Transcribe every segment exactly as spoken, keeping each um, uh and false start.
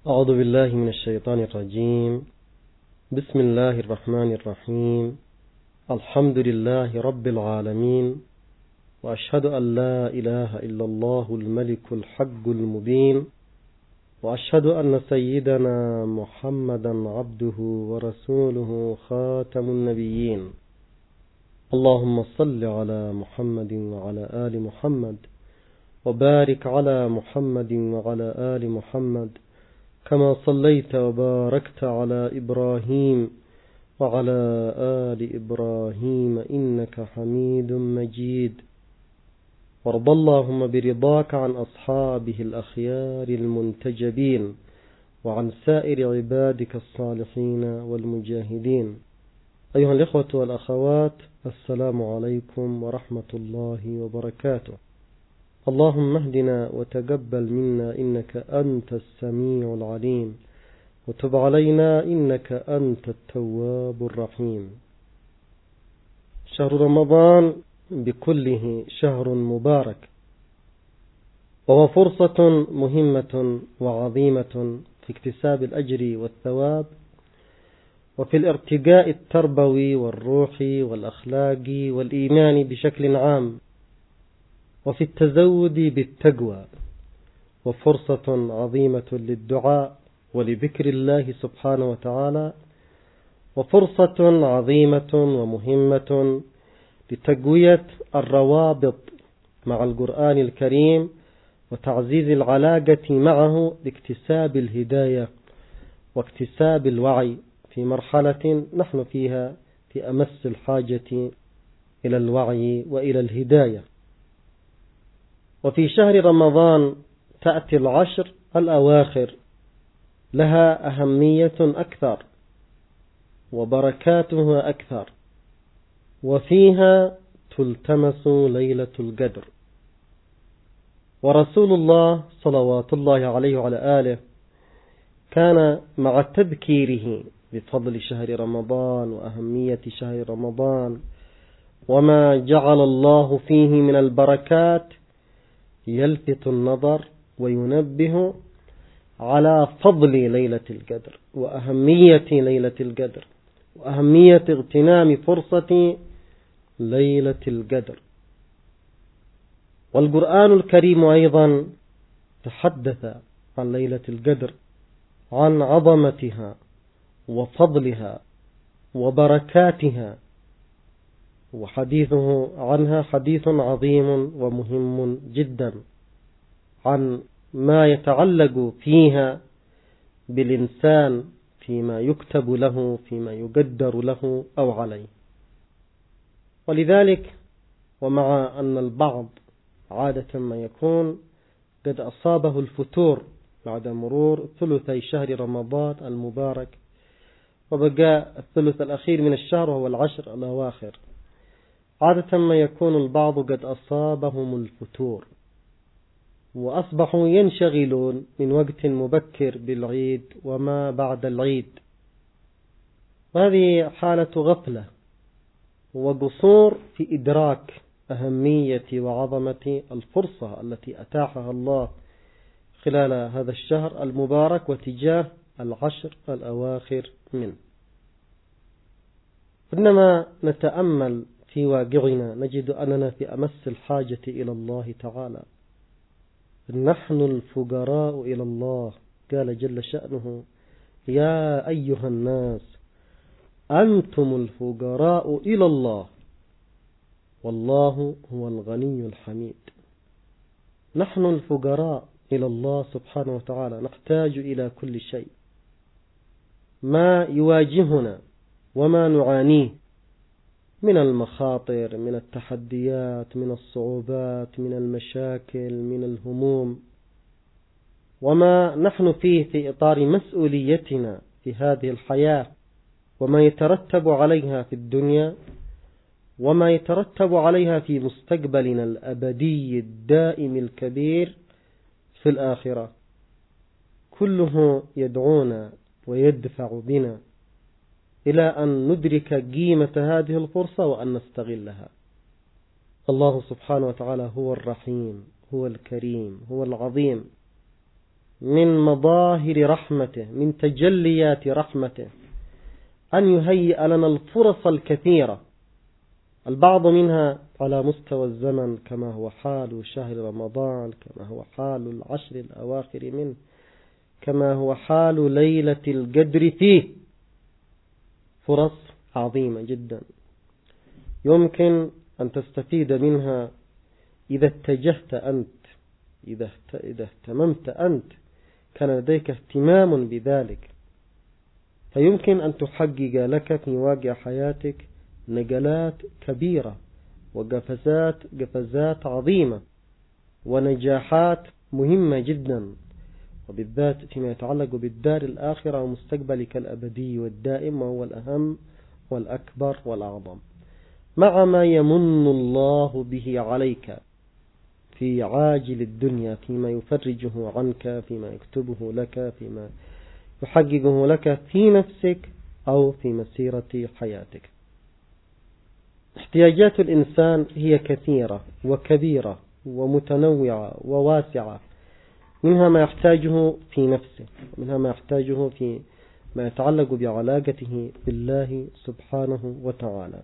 أعوذ بالله من الشيطان الرجيم. بسم الله الرحمن الرحيم. الحمد لله رب العالمين، وأشهد أن لا إله إلا الله الملك الحق المبين، وأشهد أن سيدنا محمدا عبده ورسوله خاتم النبيين. اللهم صل على محمد وعلى آل محمد، وبارك على محمد وعلى آل محمد كما صليت وباركت على إبراهيم وعلى آل إبراهيم إنك حميد مجيد. وارض اللهم برضاك عن أصحابه الأخيار المنتجبين، وعن سائر عبادك الصالحين والمجاهدين. أيها الإخوة والأخوات، السلام عليكم ورحمة الله وبركاته. اللهم اهدنا وتقبل منا إنك أنت السميع العليم، وتب علينا إنك أنت التواب الرحيم. شهر رمضان بكله شهر مبارك، وهو فرصة مهمة وعظيمة في اكتساب الأجر والثواب، وفي الارتقاء التربوي والروحي والأخلاقي والإيماني بشكل عام، وفي التزود بالتقوى، وفرصة عظيمة للدعاء ولذكر الله سبحانه وتعالى، وفرصة عظيمة ومهمة لتقوية الروابط مع القرآن الكريم وتعزيز العلاقة معه لاكتساب الهداية واكتساب الوعي في مرحلة نحن فيها في أمس الحاجة إلى الوعي وإلى الهداية. وفي شهر رمضان تأتي العشر الأواخر، لها أهمية أكثر وبركاتها أكثر، وفيها تلتمس ليلة القدر. ورسول الله صلوات الله عليه وعلى آله كان مع تذكيره بفضل شهر رمضان وأهمية شهر رمضان وما جعل الله فيه من البركات يلفت النظر وينبه على فضل ليلة القدر وأهمية ليلة القدر وأهمية اغتنام فرصة ليلة القدر. والقرآن الكريم أيضا تحدث عن ليلة القدر، عن عظمتها وفضلها وبركاتها، وحديثه عنها حديث عظيم ومهم جدا عن ما يتعلق فيها بالإنسان فيما يكتب له، فيما يقدر له أو عليه. ولذلك ومع أن البعض عادة ما يكون قد أصابه الفتور بعد مرور ثلثي شهر رمضان المبارك، وبقى الثلث الأخير من الشهر وهو العشر الأواخر، عادة ما يكون البعض قد أصابهم الفتور وأصبحوا ينشغلون من وقت مبكر بالعيد وما بعد العيد، وهذه حالة غفلة وقصور في إدراك أهمية وعظمة الفرصة التي أتاحها الله خلال هذا الشهر المبارك وتجاه العشر الأواخر منه. إنما نتأمل في واقعنا نجد أننا في أمس الحاجة إلى الله تعالى. نحن الفقراء إلى الله، قال جل شأنه: يا أيها الناس أنتم الفقراء إلى الله والله هو الغني الحميد. نحن الفقراء إلى الله سبحانه وتعالى، نحتاج إلى كل شيء. ما يواجهنا وما نعانيه من المخاطر، من التحديات، من الصعوبات، من المشاكل، من الهموم، وما نحن فيه في إطار مسؤوليتنا في هذه الحياة، وما يترتب عليها في الدنيا، وما يترتب عليها في مستقبلنا الأبدي الدائم الكبير في الآخرة، كله يدعونا ويدفع بنا إلى أن ندرك قيمة هذه الفرصة وأن نستغلها. الله سبحانه وتعالى هو الرحيم، هو الكريم، هو العظيم، من مظاهر رحمته، من تجليات رحمته، أن يهيئ لنا الفرص الكثيرة، البعض منها على مستوى الزمن كما هو حال شهر رمضان، كما هو حال العشر الأواخر منه، كما هو حال ليلة القدر فيه، فرص عظيمة جدا يمكن أن تستفيد منها إذا اتجهت أنت، إذا اهتممت أنت، كان لديك اهتمام بذلك، فيمكن أن تحقق لك في واقع حياتك نقلات كبيرة وقفزات قفزات عظيمة ونجاحات مهمة جدا، وبالذات فيما يتعلق بالدار الآخرة ومستقبلك الأبدي والدائم، وهو الأهم والأكبر والأعظم، مع ما يمن الله به عليك في عاجل الدنيا، فيما يفرجه عنك، فيما يكتبه لك، فيما يحققه لك في نفسك أو في مسيرة حياتك. احتياجات الإنسان هي كثيرة وكبيرة ومتنوعة وواسعة، منها ما يحتاجه في نفسه، ومنها ما يحتاجه في ما يتعلق بعلاقته بالله سبحانه وتعالى،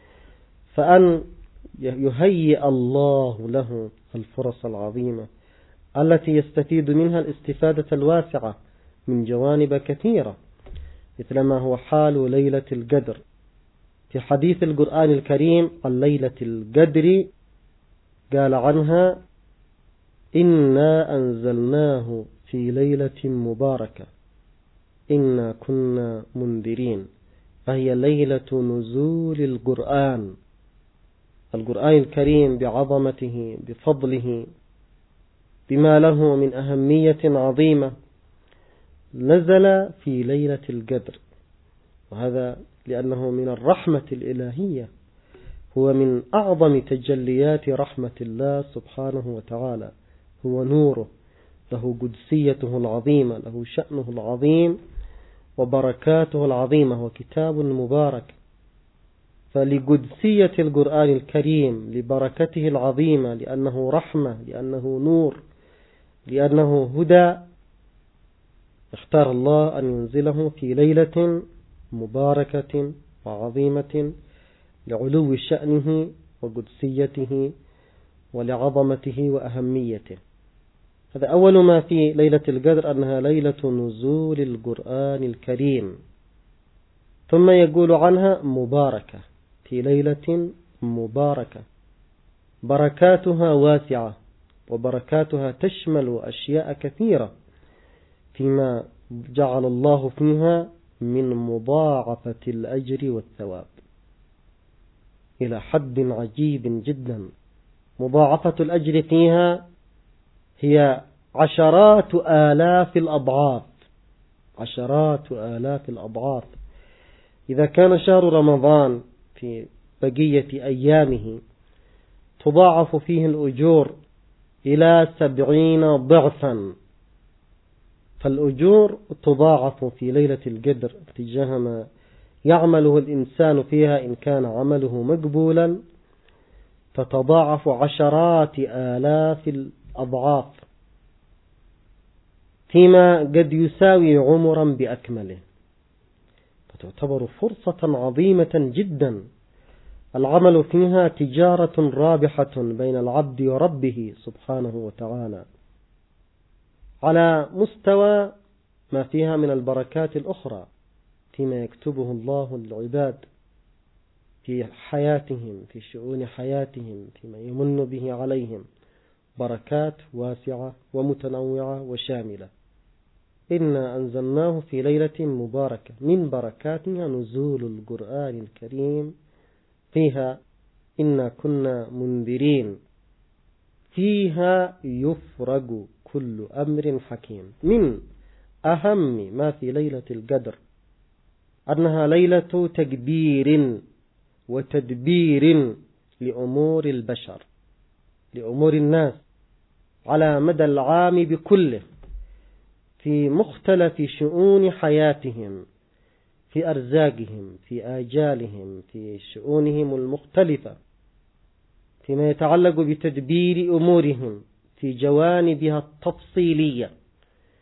فأن يهيئ الله له الفرص العظيمة التي يستفيد منها الاستفادة الواسعة من جوانب كثيرة، مثل ما هو حال ليلة القدر. في حديث القرآن الكريم عن ليلة القدر قال عنها: إنا أنزلناه في ليلة مباركة إنا كنا منذرين، فهي ليلة نزول القرآن. القرآن الكريم بعظمته بفضله بما له من أهمية عظيمة نزل في ليلة القدر، وهذا لأنه من الرحمة الإلهية، هو من أعظم تجليات رحمة الله سبحانه وتعالى، هو نوره، له قدسيته العظيمة، له شأنه العظيم وبركاته العظيمة، هو كتاب مبارك. فلقدسية القرآن الكريم، لبركته العظيمة، لأنه رحمة، لأنه نور، لأنه هدى، اختار الله أن ينزله في ليلة مباركة وعظيمة لعلو شأنه وقدسيته ولعظمته وأهميته. هذا أول ما في ليلة القدر، أنها ليلة نزول القرآن الكريم. ثم يقول عنها مباركة، في ليلة مباركة، بركاتها واسعة، وبركاتها تشمل أشياء كثيرة فيما جعل الله فيها من مضاعفة الأجر والثواب إلى حد عجيب جدا. مضاعفة الأجر فيها هي عشرات آلاف الأضعاف، عشرات آلاف الأضعاف. إذا كان شهر رمضان في بقية أيامه تضاعف فيه الأجور إلى سبعين ضعفا، فالأجور تضاعف في ليلة القدر تجاه ما يعمله الإنسان فيها، إن كان عمله مقبولا فتضاعف عشرات آلاف الأضعاف، فيما قد يساوي عمرا بأكمله. فتعتبر فرصة عظيمة جدا العمل فيها تجارة رابحة بين العبد وربه سبحانه وتعالى، على مستوى ما فيها من البركات الأخرى فيما يكتبه الله للعباد في حياتهم، في شؤون حياتهم، فيما يمن به عليهم، بركات واسعة ومتنوعة وشاملة. إنا أنزلناه في ليلة مباركة، من بركاتها نزول القرآن الكريم فيها إنا كنا منذرين، فيها يفرج كل أمر حكيم. من أهم ما في ليلة القدر أنها ليلة تكبير وتدبير لأمور البشر، لأمور الناس على مدى العام بكله، في مختلف شؤون حياتهم، في أرزاقهم، في آجالهم، في شؤونهم المختلفة، فيما يتعلق بتدبير أمورهم في جوانبها التفصيلية،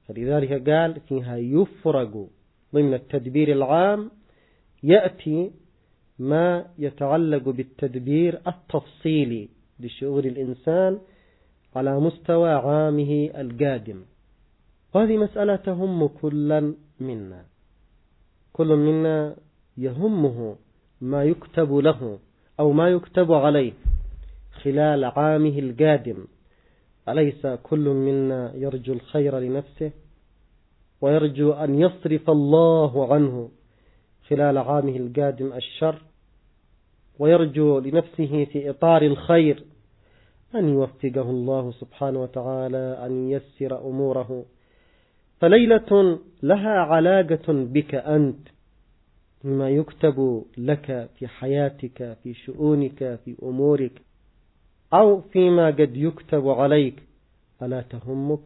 فلذلك قال فيها يفرق ضمن التدبير العام يأتي ما يتعلق بالتدبير التفصيلي لشؤون الإنسان على مستوى عامه القادم. وهذه مسألة تهم كلا منا، كل منا يهمه ما يكتب له أو ما يكتب عليه خلال عامه القادم. أليس كل منا يرجو الخير لنفسه ويرجو أن يصرف الله عنه خلال عامه القادم الشر، ويرجو لنفسه في إطار الخير أن يوفقه الله سبحانه وتعالى، أن ييسر أموره. فليلة لها علاقة بك أنت، مما يكتب لك في حياتك، في شؤونك، في أمورك، أو فيما قد يكتب عليك، ألا تهمك؟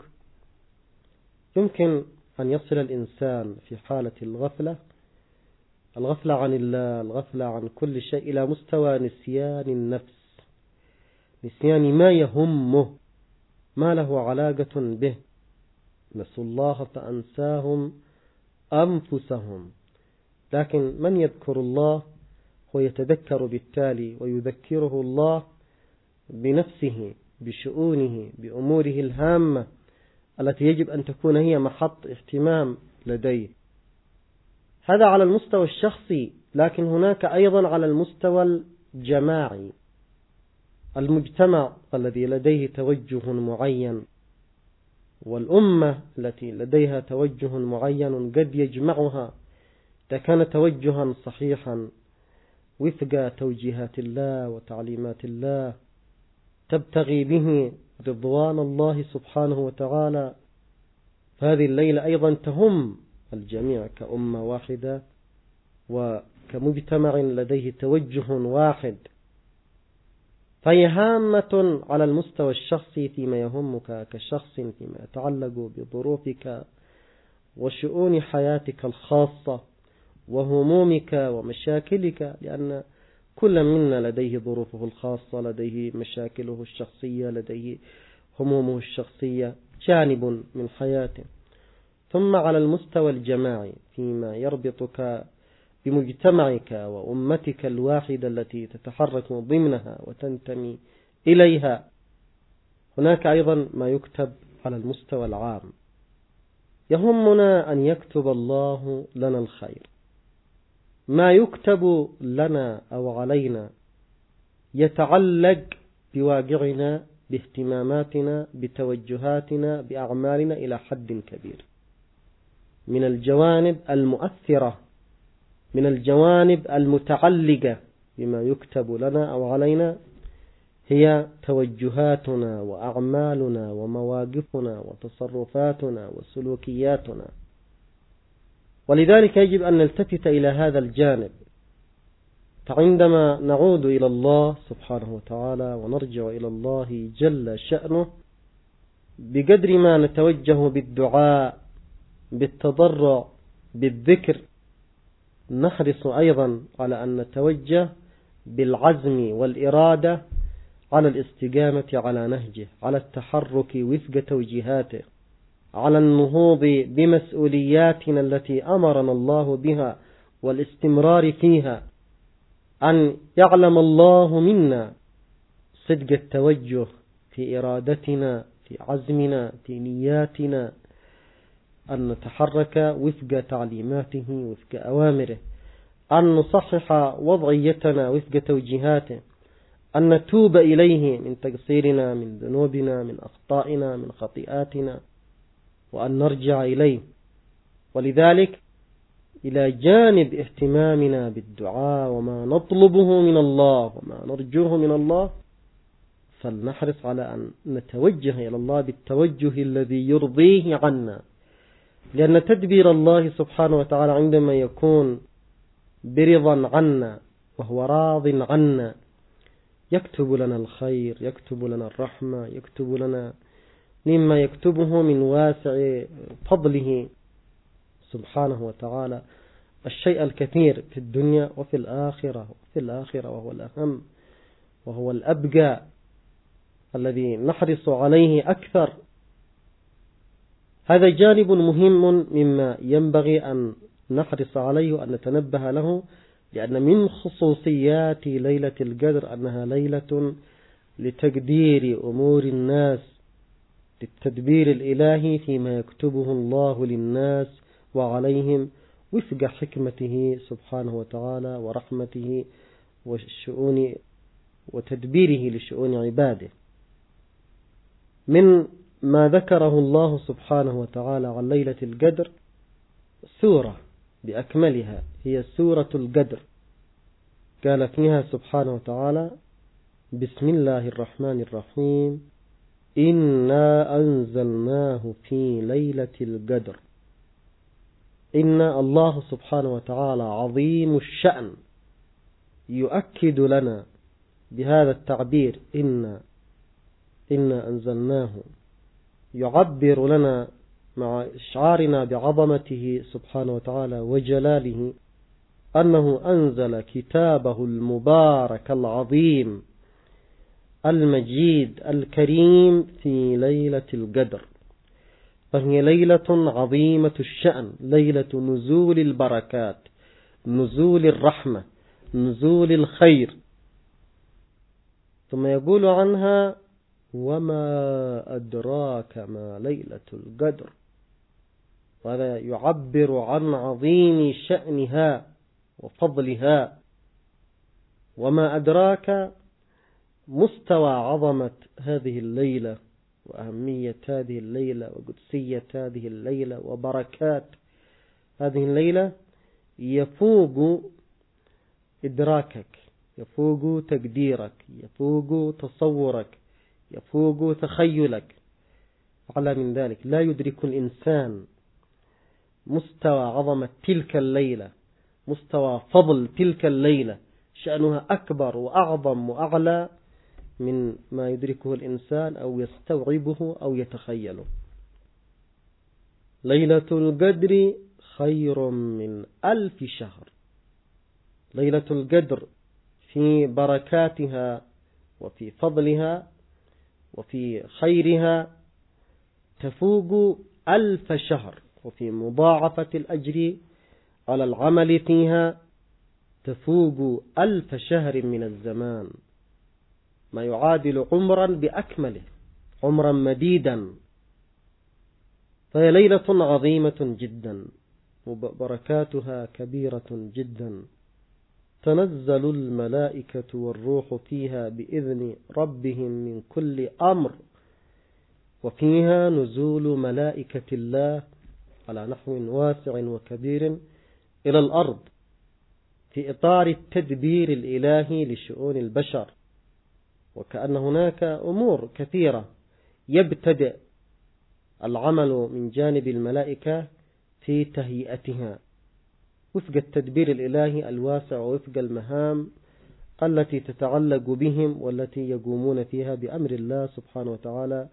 يمكن أن يصل الإنسان في حالة الغفلة الغفلة عن الله، الغفلة عن كل شيء، إلى مستوى نسيان النفس، نسيان ما يهمه، ما له علاقة به. نسوا الله فأنساهم أنفسهم. لكن من يذكر الله هو يتذكر بالتالي، ويذكره الله بنفسه، بشؤونه، بأموره الهامة التي يجب أن تكون هي محط اهتمام لديه. هذا على المستوى الشخصي، لكن هناك أيضا على المستوى الجماعي، المجتمع الذي لديه توجه معين، والأمة التي لديها توجه معين قد يجمعها إذا كان توجها صحيحا وفق توجيهات الله وتعليمات الله، تبتغي به رضوان الله سبحانه وتعالى. فهذه الليلة أيضا تهم الجميع كأمة واحدة وكمجتمع لديه توجه واحد. فهي هامة على المستوى الشخصي فيما يهمك كشخص، فيما يتعلق بظروفك وشؤون حياتك الخاصة وهمومك ومشاكلك، لأن كل منا لديه ظروفه الخاصة، لديه مشاكله الشخصية، لديه همومه الشخصية، جانب من حياته. ثم على المستوى الجماعي فيما يربطك بمجتمعك وأمتك الواحدة التي تتحرك ضمنها وتنتمي إليها، هناك أيضا ما يكتب على المستوى العام. يهمنا أن يكتب الله لنا الخير. ما يكتب لنا أو علينا يتعلق بواقعنا، باهتماماتنا، بتوجهاتنا، بأعمالنا إلى حد كبير. من الجوانب المؤثرة، من الجوانب المتعلقة بما يكتب لنا أو علينا، هي توجهاتنا وأعمالنا ومواقفنا وتصرفاتنا وسلوكياتنا. ولذلك يجب أن نلتفت إلى هذا الجانب. فعندما نعود إلى الله سبحانه وتعالى ونرجع إلى الله جل شأنه، بقدر ما نتوجه بالدعاء، بالتضرع، بالذكر، نحرص أيضا على أن نتوجه بالعزم والإرادة على الاستقامة على نهجه، على التحرك وفق توجيهاته، على النهوض بمسؤولياتنا التي أمرنا الله بها والاستمرار فيها. أن يعلم الله منا صدق التوجه في إرادتنا، في عزمنا، في نياتنا، أن نتحرك وفق تعليماته، وفق أوامره، أن نصحح وضعيتنا وفق توجيهاته، أن نتوب إليه من تقصيرنا، من ذنوبنا، من أخطائنا، من خطيئاتنا، وأن نرجع إليه. ولذلك إلى جانب اهتمامنا بالدعاء وما نطلبه من الله وما نرجوه من الله، فلنحرص على أن نتوجه إلى الله بالتوجه الذي يرضيه عنا، لأن تدبير الله سبحانه وتعالى عندما يكون برضا عنا وهو راض عنا، يكتب لنا الخير، يكتب لنا الرحمة، يكتب لنا مما يكتبه من واسع فضله سبحانه وتعالى الشيء الكثير في الدنيا وفي الآخرة، وفي الآخرة وهو الأهم وهو الأبقى الذي نحرص عليه أكثر. هذا جانب مهم مما ينبغي أن نحرص عليه وأن نتنبه له، لأن من خصوصيات ليلة القدر أنها ليلة لتقدير أمور الناس، للتدبير الإلهي فيما يكتبه الله للناس وعليهم وفق حكمته سبحانه وتعالى ورحمته والشؤون وتدبيره لشؤون عباده. من ما ذكره الله سبحانه وتعالى عن ليلة القدر سورة بأكملها هي سورة القدر، قال فيها سبحانه وتعالى: بسم الله الرحمن الرحيم إنا أنزلناه في ليلة القدر. إن الله سبحانه وتعالى عظيم الشأن يؤكد لنا بهذا التعبير إن إنا أنزلناه، يعبر لنا مع إشعارنا بعظمته سبحانه وتعالى وجلاله أنه أنزل كتابه المبارك العظيم المجيد الكريم في ليلة القدر، فهي ليلة عظيمة الشأن، ليلة نزول البركات، نزول الرحمة، نزول الخير. ثم يقول عنها: وما أدراك ما ليلة القدر. وهذا يعبر عن عظيم شأنها وفضلها. وما أدراك مستوى عظمة هذه الليلة وأهمية هذه الليلة وقدسية هذه الليلة وبركات هذه الليلة يفوق إدراكك، يفوق تقديرك، يفوق تصورك، يفوق تخيلك. على من ذلك لا يدرك الإنسان مستوى عظمة تلك الليلة، مستوى فضل تلك الليلة، شأنها أكبر وأعظم وأعلى من ما يدركه الإنسان أو يستوعبه أو يتخيله. ليلة القدر خير من ألف شهر. ليلة القدر في بركاتها وفي فضلها وفي خيرها تفوق ألف شهر، وفي مضاعفة الأجر على العمل فيها تفوق ألف شهر من الزمان، ما يعادل عمرا بأكمله، عمرا مديدا. فهي ليلة عظيمة جدا وبركاتها كبيرة جدا. تنزل الملائكة والروح فيها بإذن ربهم من كل أمر، وفيها نزول ملائكة الله على نحو واسع وكبير إلى الأرض في إطار التدبير الإلهي لشؤون البشر. وكأن هناك أمور كثيرة يبتدئ العمل من جانب الملائكة في تهيئتها وفق التدبير الإلهي الواسع ووفق المهام التي تتعلق بهم والتي يقومون فيها بأمر الله سبحانه وتعالى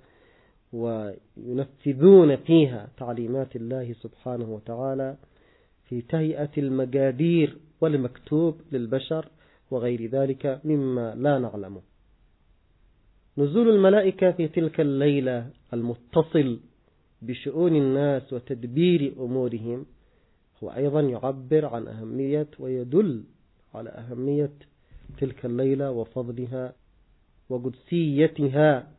وينفذون فيها تعليمات الله سبحانه وتعالى في تهيئة المقادير والمكتوب للبشر وغير ذلك مما لا نعلمه. نزول الملائكة في تلك الليلة المتصل بشؤون الناس وتدبير أمورهم هو أيضا يعبر عن أهمية ويدل على أهمية تلك الليلة وفضلها وقدسيتها.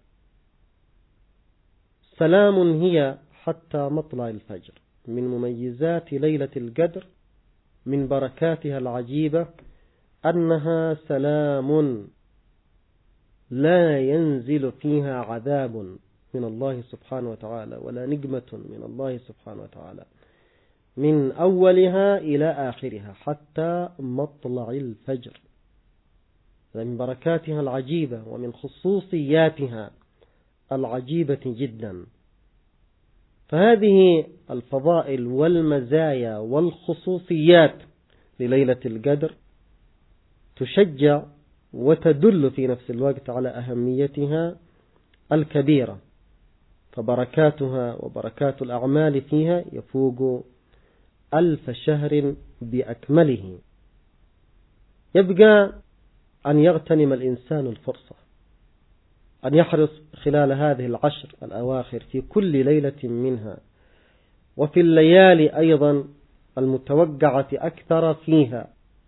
سلام هي حتى مطلع الفجر. من مميزات ليلة القدر من بركاتها العجيبة أنها سلام لا ينزل فيها عذاب من الله سبحانه وتعالى ولا نقمة من الله سبحانه وتعالى من أولها إلى آخرها حتى مطلع الفجر. من بركاتها العجيبة ومن خصوصياتها العجيبة جدا. فهذه الفضائل والمزايا والخصوصيات لليلة القدر تشجع وتدل في نفس الوقت على أهميتها الكبيرة، فبركاتها وبركات الأعمال فيها يفوق ألف شهر بأكمله. يبقى أن يغتنم الإنسان الفرصة، أن يحرص خلال هذه العشر الأواخر في كل ليلة منها وفي الليالي أيضا المتوقعة أكثر فيها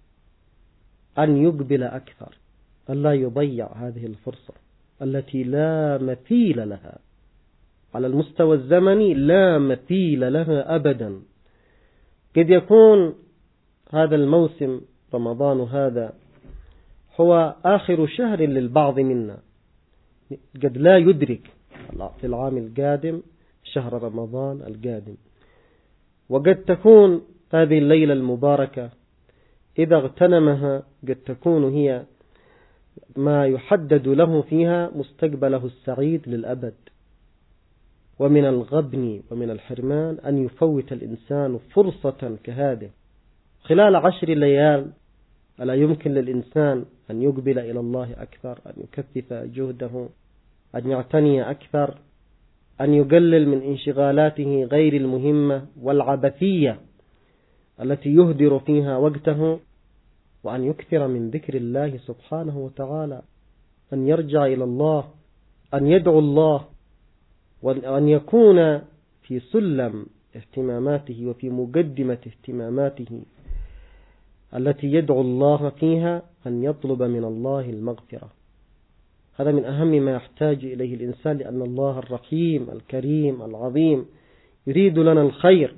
أن يقبل أكثر، أن لا يضيع هذه الفرصة التي لا مثيل لها على المستوى الزمني، لا مثيل لها أبدا. قد يكون هذا الموسم رمضان هذا هو آخر شهر للبعض منا، قد لا يدرك في العام القادم شهر رمضان القادم. وقد تكون هذه الليلة المباركة إذا اغتنمها قد تكون هي ما يحدد له فيها مستقبله السعيد للأبد. ومن الغبن ومن الحرمان أن يفوت الإنسان فرصة كهذه خلال عشر ليال. ألا يمكن للإنسان أن يقبل إلى الله أكثر، أن يكثف جهده، أن يعتني أكثر، أن يقلل من انشغالاته غير المهمة والعبثية التي يهدر فيها وقته، وأن يكثر من ذكر الله سبحانه وتعالى، أن يرجع إلى الله، أن يدعو الله، وأن يكون في سلم اهتماماته وفي مقدمة اهتماماته التي يدعو الله فيها أن يطلب من الله المغفرة. هذا من أهم ما يحتاج إليه الإنسان، لأن الله الرحيم الكريم العظيم يريد لنا الخير.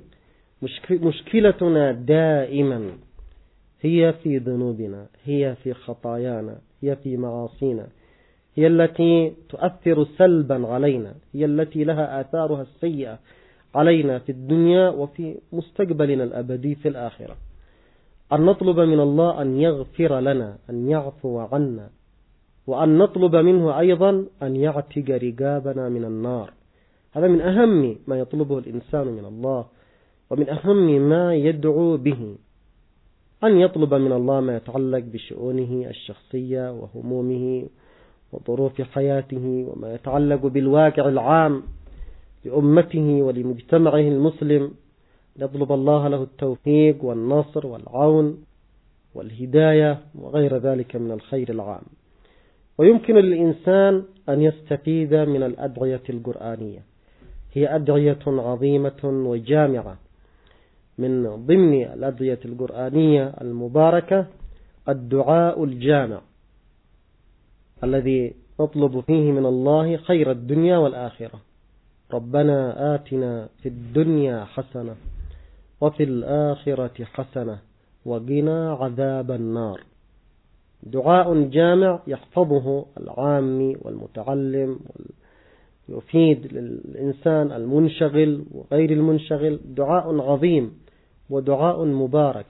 مشكلتنا دائما هي في ذنوبنا، هي في خطايانا، هي في معاصينا، هي التي تؤثر سلبا علينا، هي التي لها آثارها السيئة علينا في الدنيا وفي مستقبلنا الأبدي في الآخرة. أن نطلب من الله أن يغفر لنا، أن يعفو عنا، وأن نطلب منه أيضا أن يعتق رقابنا من النار. هذا من أهم ما يطلبه الإنسان من الله، ومن أهم ما يدعو به، أن يطلب من الله ما يتعلق بشؤونه الشخصية وهمومه وظروف حياته، وما يتعلق بالواقع العام لأمته ولمجتمعه المسلم. يطلب الله له التوفيق والنصر والعون والهداية وغير ذلك من الخير العام. ويمكن للإنسان أن يستفيد من الأدعية القرآنية، هي أدعية عظيمة وجامعة. من ضمن الأدعية القرآنية المباركة الدعاء الجامع الذي نطلب فيه من الله خير الدنيا والآخرة. ربنا آتنا في الدنيا حسنة وفي الآخرة حسنة وقنا عذاب النار. دعاء جامع يحفظه العامي والمتعلم، ويفيد للإنسان المنشغل وغير المنشغل. دعاء عظيم ودعاء مبارك.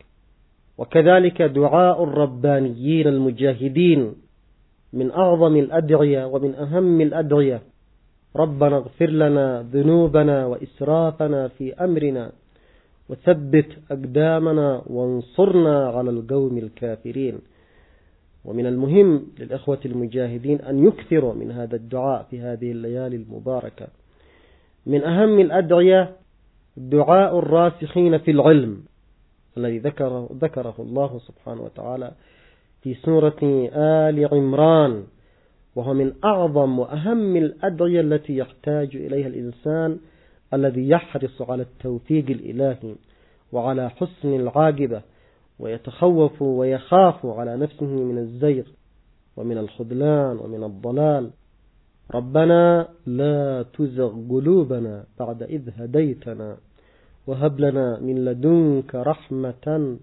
وكذلك دعاء الربانيين المجاهدين من أعظم الأدعية ومن أهم الأدعية. ربنا اغفر لنا ذنوبنا وإسرافنا في أمرنا وثبت أقدامنا وانصرنا على القوم الكافرين. ومن المهم للإخوة المجاهدين أن يكثروا من هذا الدعاء في هذه الليالي المباركة. من أهم الأدعية دعاء الراسخين في العلم الذي ذكره, ذكره الله سبحانه وتعالى في سورة آل عمران، وهو من أعظم وأهم الأدعية التي يحتاج إليها الإنسان الذي يحرص على التوفيق الإلهي وعلى حسن العاقبة، ويتخوف ويخاف على نفسه من الزيغ ومن الخذلان ومن الضلال. ربنا لا تزغ قلوبنا بعد إذ هديتنا وهب لنا من لدنك رحمة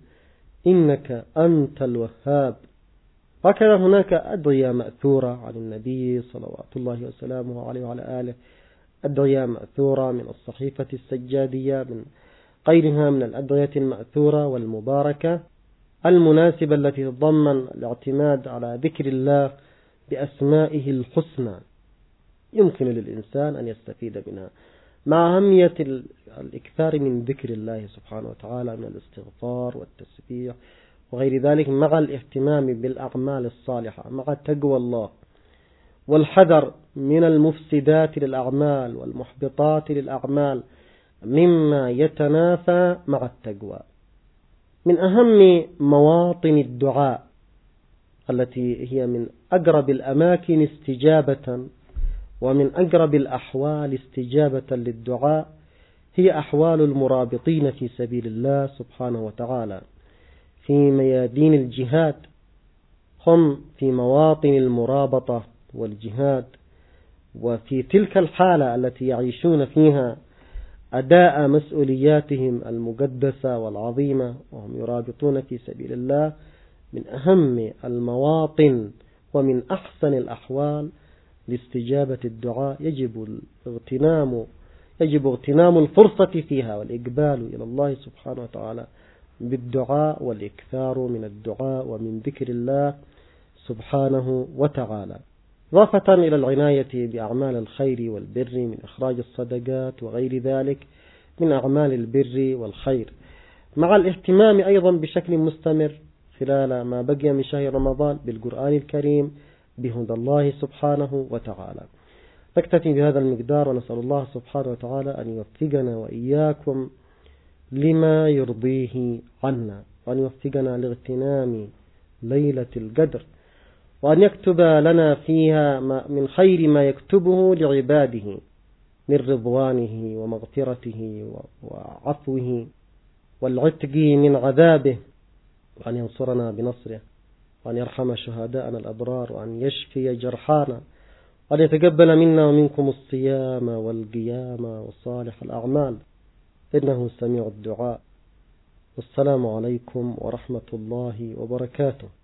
إنك أنت الوهاب. وكذا هناك أدعية مأثورة عن النبي صلوات الله وسلامه عليه وعلى آله، أدعية مأثورة من الصحيفة السجادية، من غيرها من الأدعية المأثورة والمباركة المناسبة التي تضمن الاعتماد على ذكر الله بأسمائه الحسنى. يمكن للإنسان أن يستفيد منها مع أهمية الإكثار من ذكر الله سبحانه وتعالى من الاستغفار والتسبيح وغير ذلك، مع الاهتمام بالأعمال الصالحة، مع تقوى الله والحذر من المفسدات للأعمال والمحبطات للأعمال مما يتنافى مع التقوى. من أهم مواطن الدعاء التي هي من أقرب الأماكن استجابة ومن أقرب الأحوال استجابة للدعاء هي أحوال المرابطين في سبيل الله سبحانه وتعالى في ميادين الجهاد. هم في مواطن المرابطة والجهاد، وفي تلك الحالة التي يعيشون فيها أداء مسؤولياتهم المقدسة والعظيمة وهم يرابطون في سبيل الله، من أهم المواطن ومن أحسن الأحوال لاستجابة الدعاء. يجب الاغتنام يجب اغتنام الفرصة فيها والإقبال إلى الله سبحانه وتعالى بالدعاء والإكثار من الدعاء ومن ذكر الله سبحانه وتعالى، إضافة إلى العناية بأعمال الخير والبر من إخراج الصدقات وغير ذلك من أعمال البر والخير، مع الاهتمام أيضا بشكل مستمر خلال ما بقي من شهر رمضان بالقرآن الكريم بهدى الله سبحانه وتعالى. نكتفي بهذا المقدار، ونسأل الله سبحانه وتعالى أن يوفقنا وإياكم لما يرضيه عنا، وأن يوفقنا لاغتنام ليلة القدر، وأن يكتب لنا فيها من خير ما يكتبه لعباده من رضوانه ومغفرته وعفوه والعتق من عذابه، وأن ينصرنا بنصره، وأن يرحم شهداءنا الأبرار، وأن يشفي جرحانا، وأن يتقبل منا ومنكم الصيام والقيام وصالح الأعمال، إنه سميع الدعاء. والسلام عليكم ورحمة الله وبركاته.